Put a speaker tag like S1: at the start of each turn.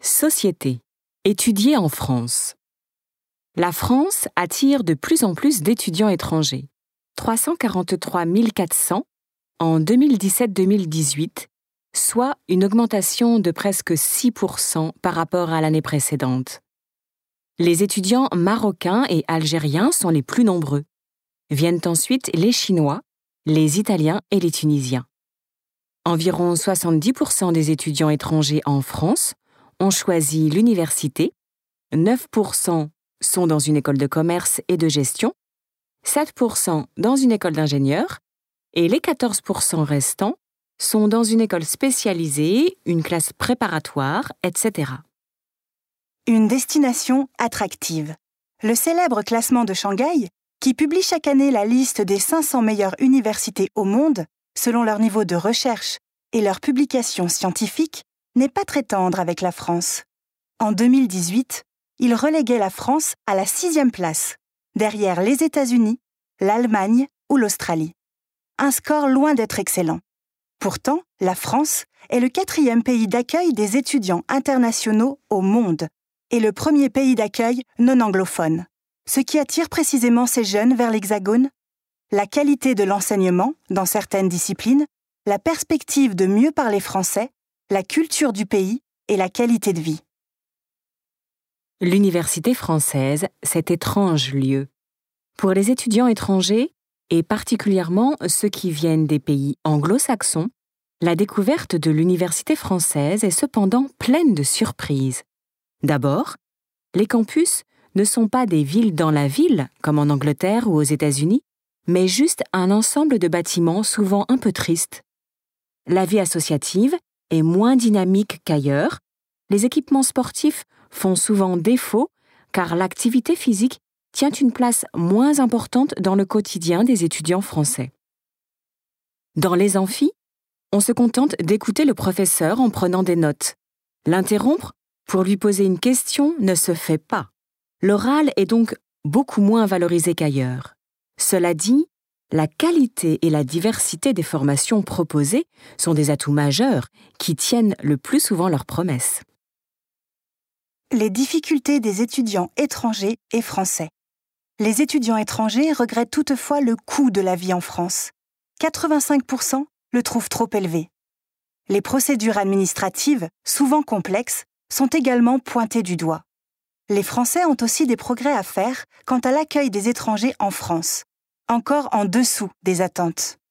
S1: Société. Étudier en France. La France attire de plus en plus d'étudiants étrangers. 343 400 en 2017-2018, soit une augmentation de presque 6% par rapport à l'année précédente. Les étudiants marocains et algériens sont les plus nombreux. Viennent ensuite les Chinois, les Italiens et les Tunisiens. Environ 70% des étudiants étrangers en France ont choisi l'université, 9% sont dans une école de commerce et de gestion, 7% dans une école d'ingénieurs et les 14% restants sont dans une école spécialisée, une classe préparatoire, etc.
S2: Une destination attractive. Le célèbre classement de Shanghai, qui publie chaque année la liste des 500 meilleures universités au monde, selon leur niveau de recherche et leurs publications scientifiques, n'est pas très tendre avec la France. En 2018, il reléguait la France à la 6e place, derrière les États-Unis, l'Allemagne ou l'Australie. Un score loin d'être excellent. Pourtant, la France est le 4e pays d'accueil des étudiants internationaux au monde et le premier pays d'accueil non anglophone. Ce qui attire précisément ces jeunes vers l'Hexagone, la qualité de l'enseignement dans certaines disciplines, la perspective de mieux parler français, la culture du pays et la qualité de vie.
S1: L'université française, cet étrange lieu. Pour les étudiants étrangers, et particulièrement ceux qui viennent des pays anglo-saxons, la découverte de l'université française est cependant pleine de surprises. D'abord, les campus ne sont pas des villes dans la ville, comme en Angleterre ou aux États-Unis, mais juste un ensemble de bâtiments souvent un peu tristes. La vie associative est moins dynamique qu'ailleurs. Les équipements sportifs font souvent défaut car l'activité physique tient une place moins importante dans le quotidien des étudiants français. Dans les amphis, on se contente d'écouter le professeur en prenant des notes. L'interrompre pour lui poser une question ne se fait pas. L'oral est donc beaucoup moins valorisé qu'ailleurs. Cela dit, la qualité et la diversité des formations proposées sont des atouts majeurs qui tiennent le plus souvent leurs promesses.
S2: Les difficultés des étudiants étrangers et français. Les étudiants étrangers regrettent toutefois le coût de la vie en France. 85% le trouvent trop élevé. Les procédures administratives, souvent complexes, sont également pointées du doigt. Les Français ont aussi des progrès à faire quant à l'accueil des étrangers en France, encore en dessous des attentes.